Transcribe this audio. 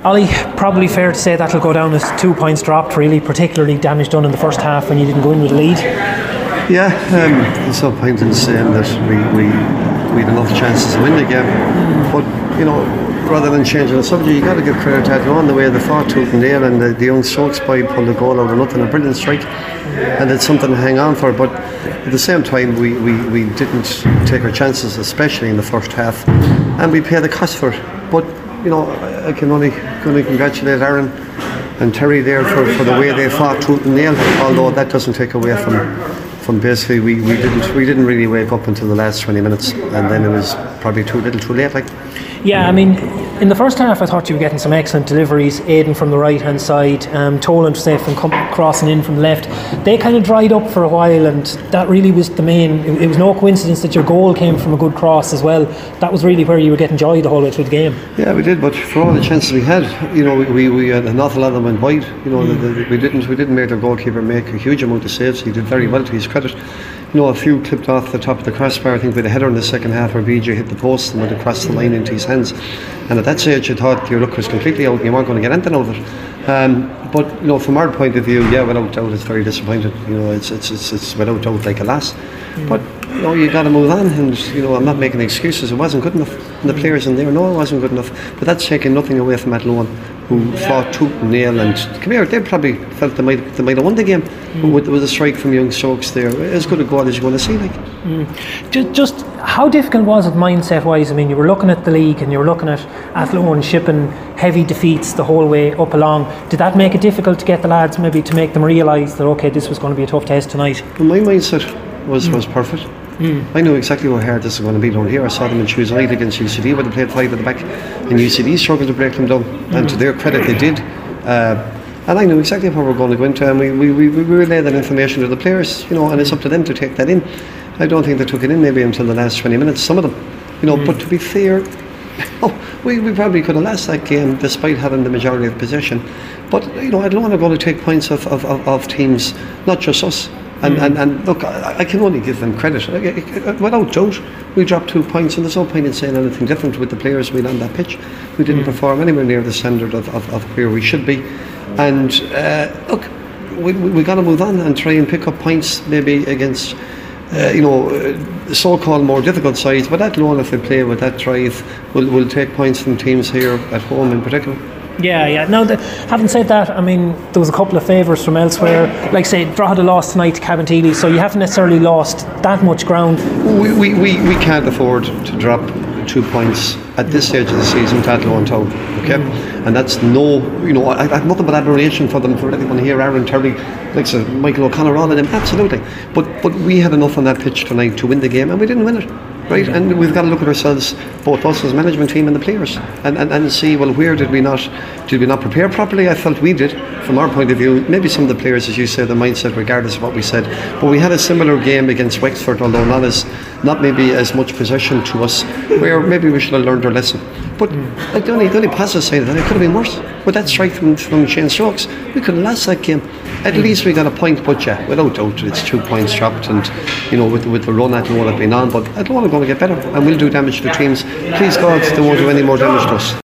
Ollie, probably fair to say that'll go down as 2 points dropped, really, particularly damage done in the first half when you didn't go in with the lead. Yeah, there's no point in saying that we had enough chances to win the game. But, rather than changing the subject, you got to give credit to Athlone the way they fought tooth and nail, and the young Stokes boy pulled the goal out of nothing, a brilliant strike, and it's something to hang on for. But at the same time, we didn't take our chances, especially in the first half, and we paid the cost for it. But I can only congratulate Aaron and Terry there for the way they fought tooth and nail. Although that doesn't take away from basically we didn't really wake up until the last 20 minutes, and then it was probably too little, too late. Yeah, I mean, in the first half I thought you were getting some excellent deliveries. Aidan from the right hand side, Toland from crossing in from the left. They kind of dried up for a while, and that really was the main. It was no coincidence that your goal came from a good cross as well. That was really where you were getting joy the whole way through the game. Yeah, we did, but for all the chances we had, we had an awful lot of them went wide. We didn't make their goalkeeper make a huge amount of saves. He did very well, to his credit. A few clipped off the top of the crossbar, I think, with a header in the second half where BJ hit the post and went across the line into his hands. And at that stage, you thought your luck was completely out and you weren't going to get anything out of it. But from our point of view, yeah, without doubt, it's very disappointing. It's without doubt like a loss. But you got to move on, and I'm not making excuses. It wasn't good enough, and the players in there know it wasn't good enough. But that's taking nothing away from Athlone, who fought tooth and nail, and come here, they probably felt they might have won the game with a strike from young Stokes there. As good a goal as you want to see. Just how difficult was it mindset wise? I mean, you were looking at the league and you were looking at Athlone shipping heavy defeats the whole way up along. Did that make it difficult to get the lads, maybe to make them realise that okay, this was going to be a tough test tonight? Well, my mindset was perfect. I knew exactly how hard this was going to be down here. I saw them in Tuesday night against UCD where they played 5 at the back, and UCD struggled to break them down, and to their credit they did. And I knew exactly how we were going to go into, and we relayed that information to the players, and it's up to them to take that in. I don't think they took it in maybe until the last 20 minutes, some of them, but to be fair, we probably could have lost that game despite having the majority of possession. But Athlone are going to take points of teams, not just us. And look, I can only give them credit. Without doubt, we dropped 2 points, and there's no point in saying anything different with the players we had on that pitch. We didn't perform anywhere near the standard of where we should be. And look, we got to move on and try and pick up points maybe against so-called more difficult sides. But Athlone, if they play with that drive, will take points from teams here at home in particular. Yeah. Now, having said that, I mean, there was a couple of favours from elsewhere. Like, say, Drogheda lost tonight to Cabinteely, so you haven't necessarily lost that much ground. We can't afford to drop 2 points at this stage of the season to Athlone Town, okay? And that's I have nothing but admiration for them, for anyone here, Aaron, Terry, like Michael O'Connor, all of them, absolutely. But we had enough on that pitch tonight to win the game, and we didn't win it. Right, and we've got to look at ourselves, both us as management team and the players, and see, well, where did we not prepare properly? I felt we did, from our point of view. Maybe some of the players, as you said, the mindset, regardless of what we said. But we had a similar game against Wexford, although not maybe as much possession to us, where maybe we should have learned our lesson. But the only positive side of that, it could have been worse. With that strike from Shane Stokes, we could have lost that game. At least we got a point, but yeah, without doubt, it's 2 points dropped, and with the run Athlone have been on, but Athlone are going to get better, and will do damage to teams. Please God, they won't do any more damage to us.